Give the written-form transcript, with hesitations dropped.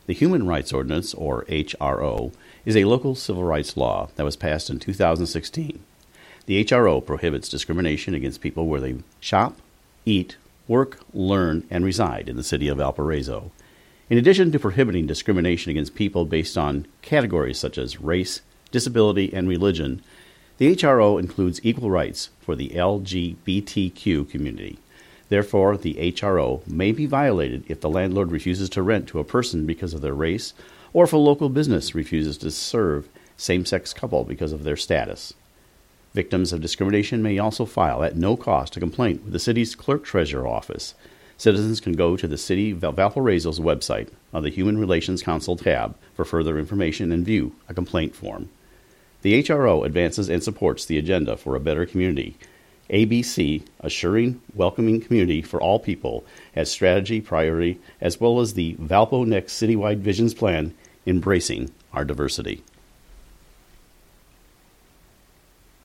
The Human Rights Ordinance, or HRO, is a local civil rights law that was passed in 2016. The HRO prohibits discrimination against people where they shop, eat, work, learn, and reside in the city of Valparaiso. In addition to prohibiting discrimination against people based on categories such as race, disability, and religion, the HRO includes equal rights for the LGBTQ community. Therefore, the HRO may be violated if the landlord refuses to rent to a person because of their race, or if a local business refuses to serve same-sex couple because of their status. Victims of discrimination may also file at no cost a complaint with the city's clerk-treasurer office. Citizens can go to the City of Valparaiso's website on the Human Relations Council tab for further information and view a complaint form. The HRO advances and supports the agenda for a better community. ABC, Assuring Welcoming Community for All People, as strategy priority, as well as the Valpo Next Citywide Visions Plan, Embracing Our Diversity.